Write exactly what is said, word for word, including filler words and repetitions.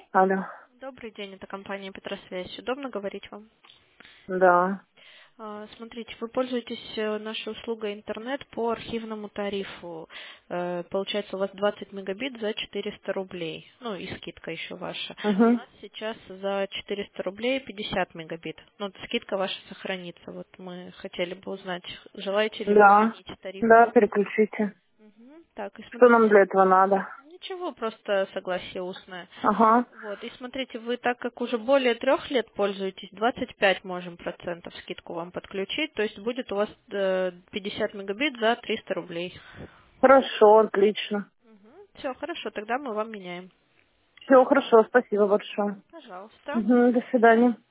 Алло. Добрый день, это компания Петросвязь. Удобно говорить вам? Да. А, Смотрите, вы пользуетесь э, нашей услугой интернет по архивному тарифу. Э, Получается, у вас двадцать мегабит за четыреста рублей. Ну и скидка еще ваша. У Угу. нас сейчас за четыреста рублей пятьдесят мегабит. Ну, скидка ваша сохранится. Вот мы хотели бы узнать, желаете ли вы Да. сменить тариф? Да, переключите. Мгм. Так, и Что нам смотрите, для этого надо? ничего, просто согласие устное. Ага. Вот, и смотрите, вы так как уже более трех лет пользуетесь, двадцать пять можем процентов скидку вам подключить, то есть будет у вас э, пятьдесят мегабит за триста рублей. Хорошо, отлично. Все, хорошо, тогда мы вам меняем. Все хорошо, спасибо большое. Пожалуйста. Угу, до свидания.